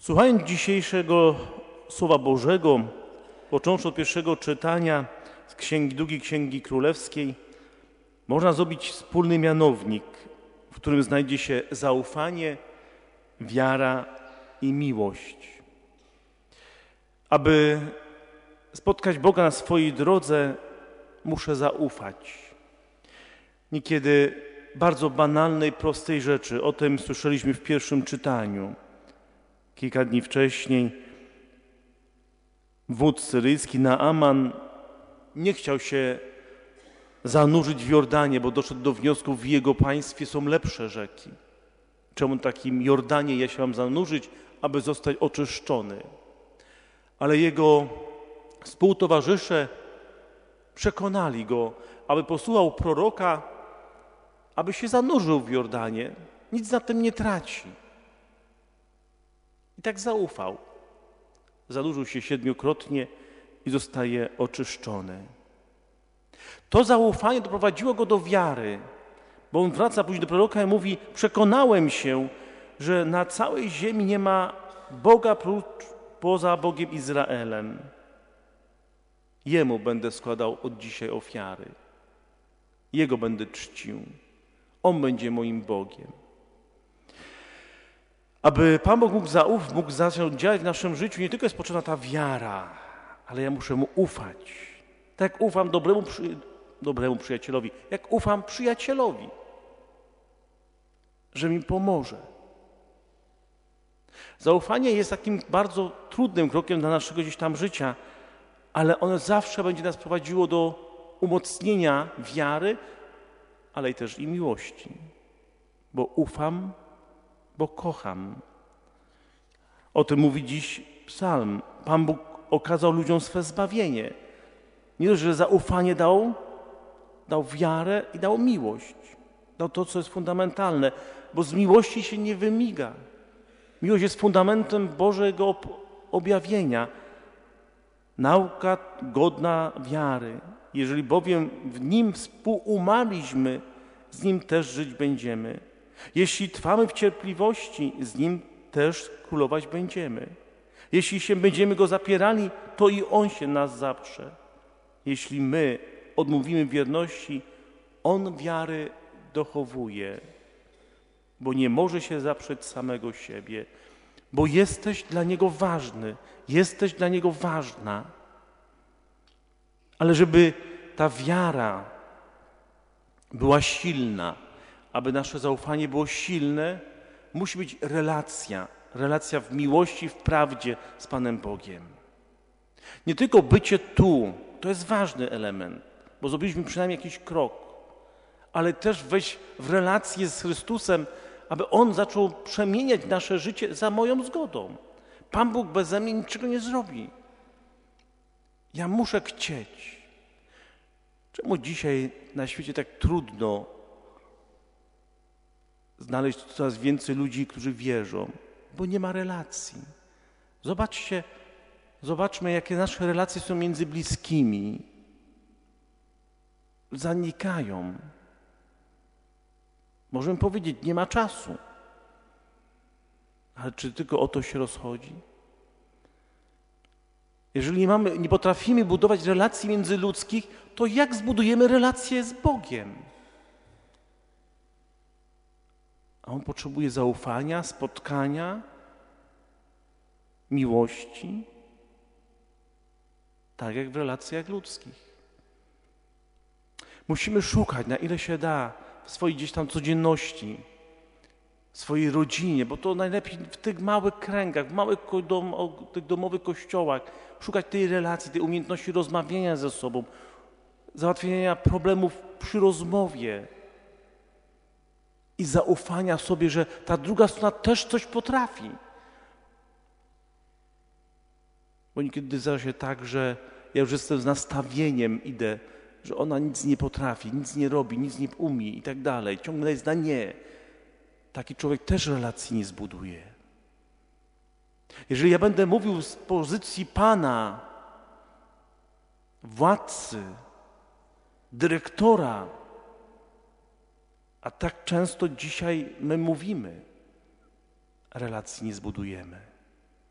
Słuchając dzisiejszego Słowa Bożego, począwszy od pierwszego czytania z drugiej Księgi Królewskiej, można zrobić wspólny mianownik, w którym znajdzie się zaufanie, wiara i miłość. Aby spotkać Boga na swojej drodze, muszę zaufać. Niekiedy bardzo banalnej, prostej rzeczy. O tym słyszeliśmy w pierwszym czytaniu. Kilka dni wcześniej wódz syryjski Naaman nie chciał się zanurzyć w Jordanie, bo doszedł do wniosku, w jego państwie są lepsze rzeki. Czemu takim Jordanie ja się mam zanurzyć, aby zostać oczyszczony? Ale jego współtowarzysze przekonali go, aby posłuchał proroka, aby się zanurzył w Jordanie. Nic na tym nie traci. I tak zaufał. Zanurzył się 7-krotnie i zostaje oczyszczony. To zaufanie doprowadziło go do wiary, bo on wraca później do proroka i mówi: przekonałem się, że na całej ziemi nie ma Boga poza Bogiem Izraelem. Jemu będę składał od dzisiaj ofiary. Jego będę czcił. On będzie moim Bogiem. Aby Pan Bóg mógł zacząć działać w naszym życiu, nie tylko jest potrzebna ta wiara, ale ja muszę Mu ufać. Tak jak ufam dobremu przyjacielowi, jak ufam przyjacielowi, że mi pomoże. Zaufanie jest takim bardzo trudnym krokiem dla naszego gdzieś tam życia, ale ono zawsze będzie nas prowadziło do umocnienia wiary, ale też i miłości. Bo ufam, bo kocham. O tym mówi dziś psalm. Pan Bóg okazał ludziom swe zbawienie. Nie dość, że zaufanie dał wiarę i dał miłość. Dał to, co jest fundamentalne, bo z miłości się nie wymiga. Miłość jest fundamentem Bożego objawienia. Nauka godna wiary. Jeżeli bowiem w Nim współumarliśmy, z Nim też żyć będziemy. Jeśli trwamy w cierpliwości, z Nim też królować będziemy. Jeśli się będziemy Go zapierali, to i On się nas zaprze. Jeśli my odmówimy wierności, On wiary dochowuje, bo nie może się zaprzeć samego siebie, bo jesteś dla Niego ważny, jesteś dla Niego ważna. Ale żeby ta wiara była silna, aby nasze zaufanie było silne, musi być relacja w miłości, w prawdzie z Panem Bogiem. Nie tylko bycie tu, to jest ważny element, bo zrobiliśmy przynajmniej jakiś krok, ale też wejść w relację z Chrystusem, aby On zaczął przemieniać nasze życie za moją zgodą. Pan Bóg beze mnie niczego nie zrobi. Ja muszę chcieć. Czemu dzisiaj na świecie tak trudno znaleźć coraz więcej ludzi, którzy wierzą? Bo nie ma relacji. Zobaczmy, jakie nasze relacje są między bliskimi. Zanikają. Możemy powiedzieć, nie ma czasu. Ale czy tylko o to się rozchodzi? Jeżeli nie potrafimy budować relacji międzyludzkich, to jak zbudujemy relacje z Bogiem? A On potrzebuje zaufania, spotkania, miłości, tak jak w relacjach ludzkich. Musimy szukać, na ile się da, w swojej gdzieś tam codzienności, w swojej rodzinie, bo to najlepiej w tych małych kręgach, w małych tych domowych kościołach, szukać tej relacji, tej umiejętności rozmawiania ze sobą, załatwienia problemów przy rozmowie i zaufania sobie, że ta druga strona też coś potrafi. Bo niekiedy zdarza się tak, że ja już jestem z nastawieniem, idę, że ona nic nie potrafi, nic nie robi, nic nie umie i tak dalej. Ciągle jest na nie. Taki człowiek też relacji nie zbuduje. Jeżeli ja będę mówił z pozycji Pana, władcy, dyrektora, a tak często dzisiaj my mówimy, relacji nie zbudujemy.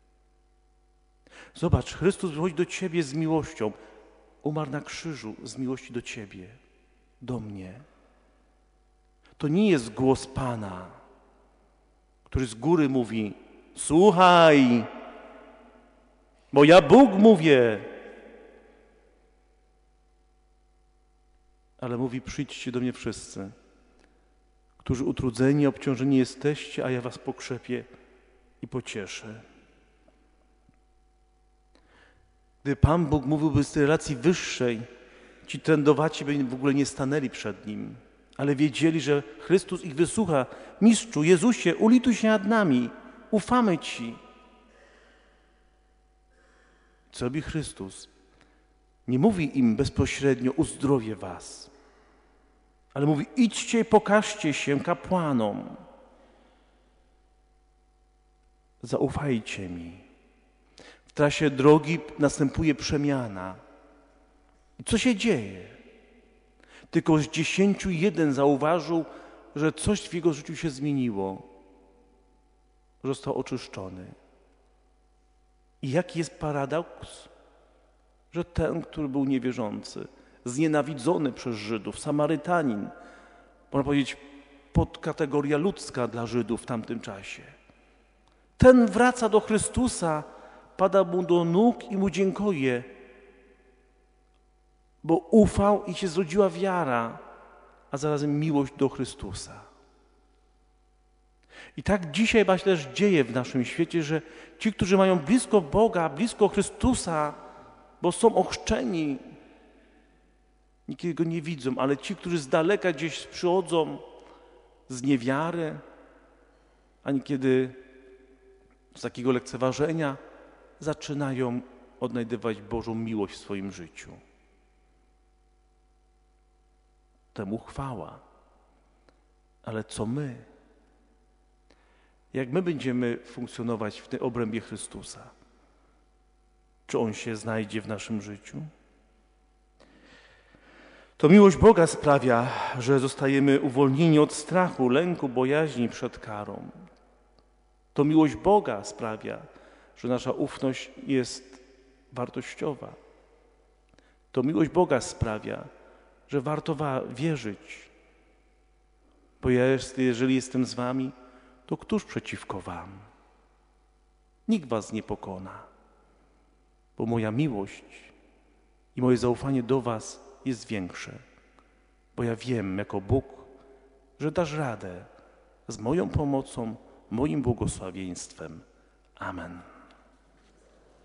Zobacz, Chrystus wychodzi do ciebie z miłością. Umarł na krzyżu z miłości do ciebie, do mnie. To nie jest głos Pana, który z góry mówi: słuchaj, bo ja Bóg mówię. Ale mówi: przyjdźcie do mnie wszyscy, którzy utrudzeni, obciążeni jesteście, a ja was pokrzepię i pocieszę. Gdy Pan Bóg mówiłby z tej relacji wyższej, ci trędowaci by w ogóle nie stanęli przed Nim, ale wiedzieli, że Chrystus ich wysłucha. Mistrzu, Jezusie, ulituj się nad nami, ufamy Ci. Co robi Chrystus? Nie mówi im bezpośrednio: uzdrowię was, ale mówi: idźcie i pokażcie się kapłanom. Zaufajcie mi. W trasie drogi następuje przemiana. I co się dzieje? Tylko z 10 jeden zauważył, że coś w jego życiu się zmieniło. Został oczyszczony. I jaki jest paradoks? Że ten, który był niewierzący, znienawidzony przez Żydów, Samarytanin, można powiedzieć podkategoria ludzka dla Żydów w tamtym czasie, ten wraca do Chrystusa, pada mu do nóg i mu dziękuje, bo ufał i się zrodziła wiara, a zarazem miłość do Chrystusa. I tak dzisiaj się też dzieje w naszym świecie, że ci, którzy mają blisko Boga, blisko Chrystusa, bo są ochrzczeni, niekiedy Go nie widzą, ale ci, którzy z daleka gdzieś przychodzą z niewiary, a niekiedy z takiego lekceważenia, zaczynają odnajdywać Bożą miłość w swoim życiu. Temu chwała. Ale co my? Jak my będziemy funkcjonować w tej obrębie Chrystusa? Czy On się znajdzie w naszym życiu? To miłość Boga sprawia, że zostajemy uwolnieni od strachu, lęku, bojaźni przed karą. To miłość Boga sprawia, że nasza ufność jest wartościowa. To miłość Boga sprawia, że warto wierzyć. Bo jeżeli jestem z wami, to któż przeciwko wam? Nikt was nie pokona, bo moja miłość i moje zaufanie do was jest większe. Bo ja wiem jako Bóg, że dasz radę z moją pomocą, moim błogosławieństwem. Amen.